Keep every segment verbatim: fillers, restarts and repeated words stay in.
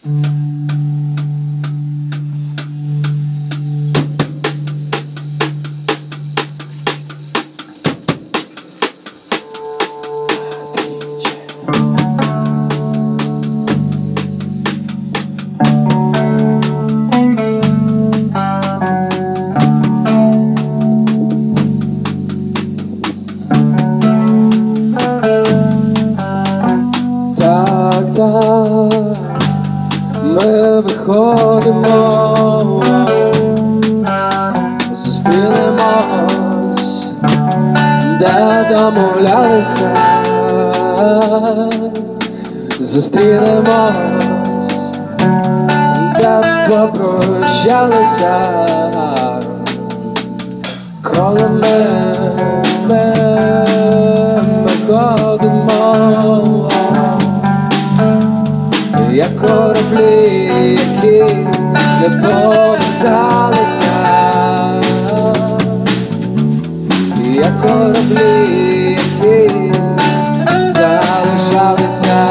Ми виходимо, зустрінемось, де домовлялися, зустрінемось, де попрощалися, коли ми, ми, ми ходимо, як кораблі, які не поверталися, як кораблі, які залишалися.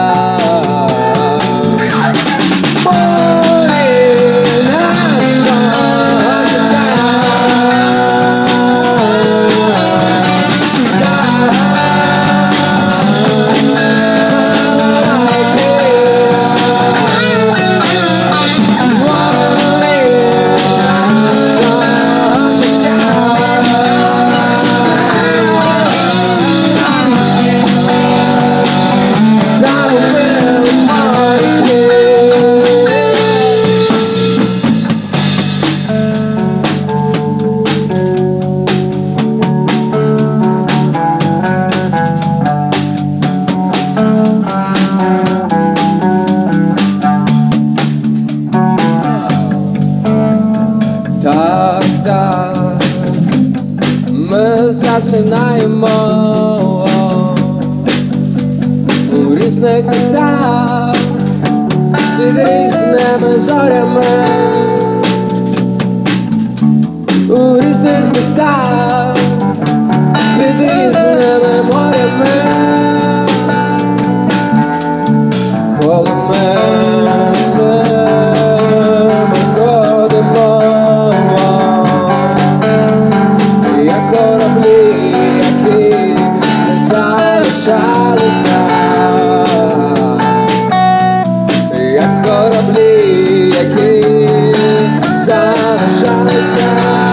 Так, так, ми засинаємо у різних містах, під різними зорями, у різних містах, під різними морями, коли ми як кораблі, які залишалися.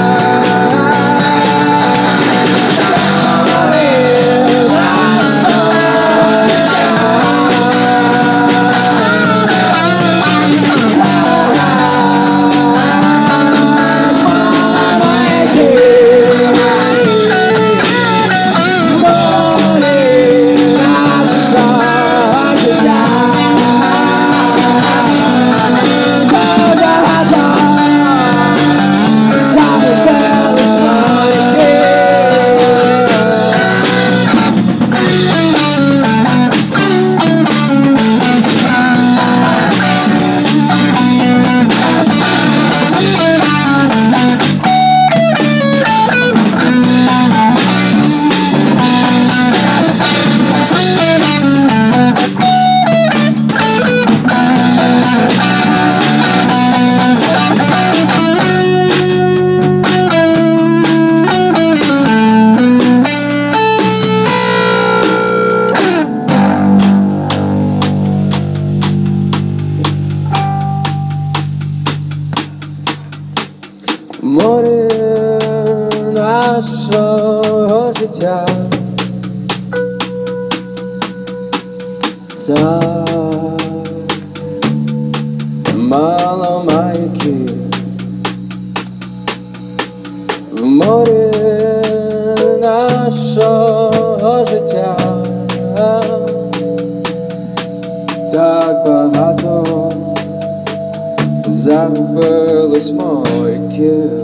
Море нашого життя, так мало маяків в морі нашого життя, так багато загубилось маяків.